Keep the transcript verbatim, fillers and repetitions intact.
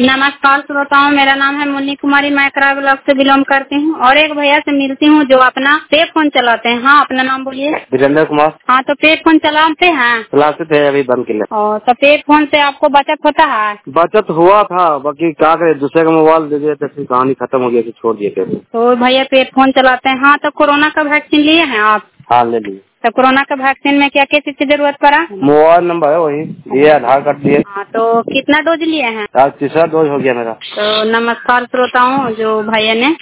नमस्कार श्रोताओं, मेरा नाम है मुन्नी कुमारी, मैं करा ब्लॉक से बिलोंग करती हूँ और एक भैया से मिलती हूँ जो अपना पे फोन चलाते हैं। हाँ, अपना नाम बोलिए। वीरेंद्र कुमार। हाँ, तो पे फोन चलाते हैं? चलाते थे, अभी बंद किया। और तो पे फोन से आपको बचत होता है? बचत हुआ था, बाकी क्या करे, दूसरे का मोबाइल दे दिए तो फिर कहानी खत्म हो गई, फिर छोड़ दिए थे। तो भैया पे फोन चलाते हैं। हाँ, तो कोरोना का वैक्सीन लिए हैं आप? हाँ, ले लिए। तो कोरोना का वैक्सीन में क्या क्या चीज की जरूरत पड़ा? मोबाइल नंबर है वही, ये आधार कार्ड दिए। हाँ, तो कितना डोज लिए हैं? आज तीसरा डोज हो गया मेरा। तो नमस्कार श्रोताओं, जो भैया ने